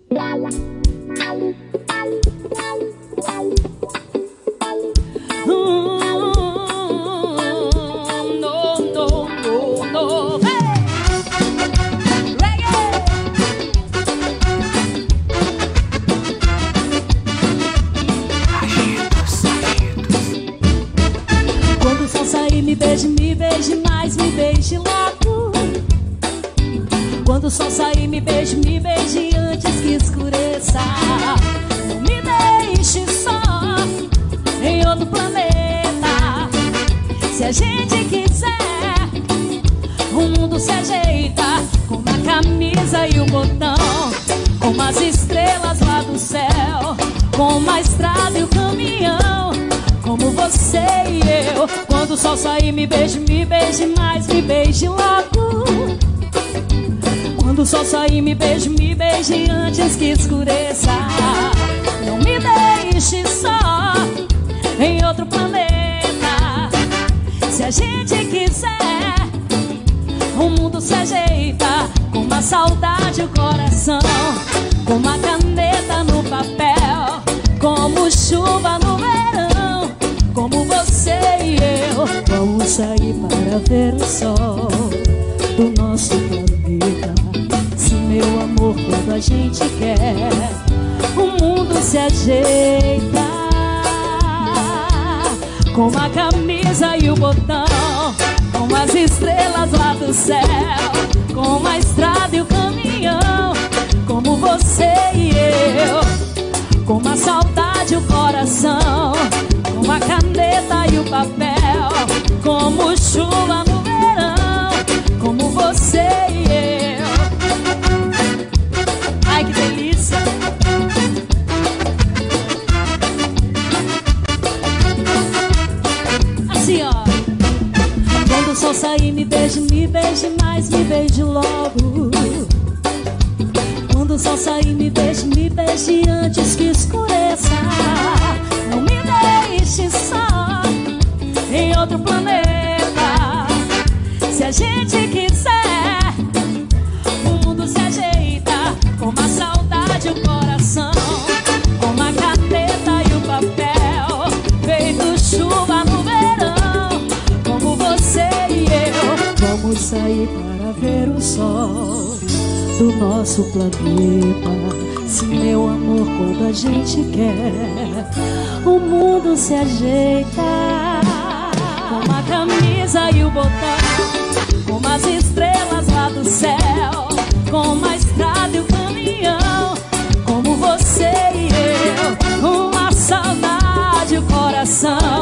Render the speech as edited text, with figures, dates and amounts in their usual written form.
Me beije mais, me beije logo. Quando o sol sair, me beije antes que escureça. Não me deixe só em outro planeta. Se a gente quiser, o mundo se ajeita com uma camisa e um botão, com umas estrelas lá do céu, com uma estrada e um caminhão, como você e eu. Quando o sol sair, me beije mais, me beije logo. Quando o sol sair, me beije antes que escureça. Não me deixe só em outro planeta. Se a gente quiser, o mundo se ajeita com uma saudade e o coração, com uma caneta no papel, como chuva no verão, como você e eu. Vamos sair para ver o sol do nosso planeta. Se meu amor, quando a gente quer, o mundo se ajeita com a camisa e o botão, com as estrelas lá do céu, com a estrada e o caminhão, como você e eu, com a saudade e o coração, com a caneta e o papel, como chuva no verão, como você e eu. Ai, que delícia! Assim, ó. Quando o sol sair, me beije mais, me beije logo. Quando o sol sair, me beije antes que escureça. Não me deixe só em outro planeta. Se a gente quiser, o mundo se ajeita com uma saudade e o coração, com uma caneta e o papel, feito chuva no verão, como você e eu. Vamos sair para ver o sol do nosso planeta. Se meu amor, quando a gente quer, o mundo se ajeita com a camisa e o botão, com as estrelas lá do céu, com a estrada e o caminhão, como você e eu. Uma saudade e o coração,